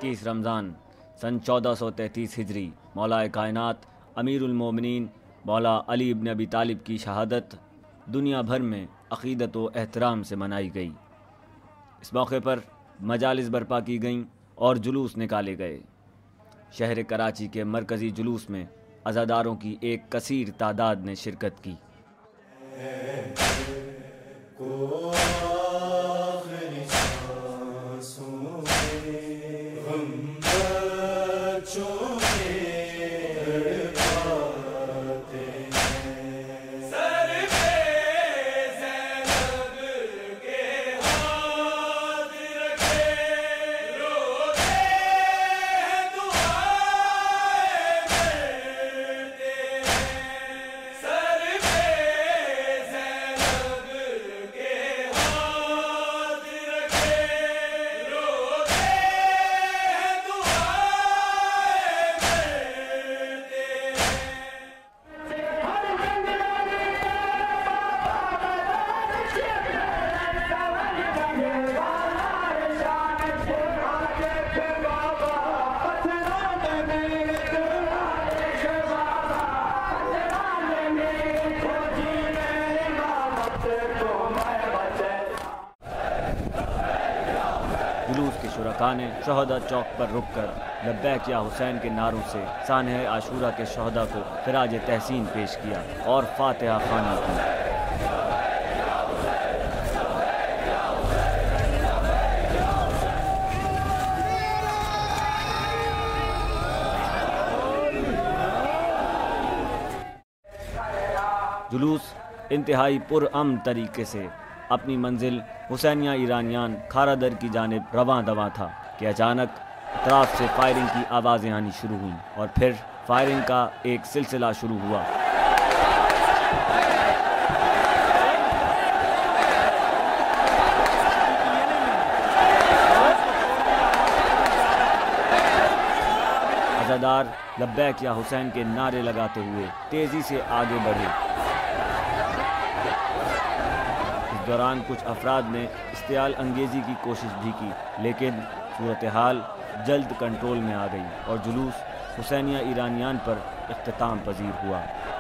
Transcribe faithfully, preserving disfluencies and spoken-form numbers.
इक्कीस रमज़ान सन चौदह सौ तैंतीस हिजरी मौलाए कायनात अमीरुल मोमिनीन मौला अली इब्न अबी तालिब की शहादत दुनिया भर में अक़ीदत व एहतराम से मनाई गई। इस मौके पर मजालिस बर्पा की गईं और जुलूस निकाले गए। शहर कराची के मरकज़ी जुलूस में अज़ादारों की एक कसीर तादाद ने शिरकत की। जुलूस के शुरका ने शहदा चौक पर रुककर लब्बैक या हुसैन के नारों से सानह आशूरा के शहदा को खिराज तहसीन पेश किया और फातिहा ख़वानी की। जुलूस इंतहाई पुरअमन तरीके से अपनी मंजिल हुसैनिया ईरानियान खारादर की जानिब रवां दवां था कि अचानक अतराफ से फायरिंग की आवाज़ें आनी शुरू हुईं और फिर फायरिंग का एक सिलसिला शुरू हुआ। अज़ादार लब्बैक या हुसैन के नारे लगाते हुए तेज़ी से आगे बढ़े। इस दौरान कुछ अफराद ने इश्तियाल अंगेज़ी की कोशिश भी की, लेकिन सूरत हाल जल्द कंट्रोल में आ गई और जुलूस हुसैनिया ईरानियान पर इख्तिताम पजीर हुआ।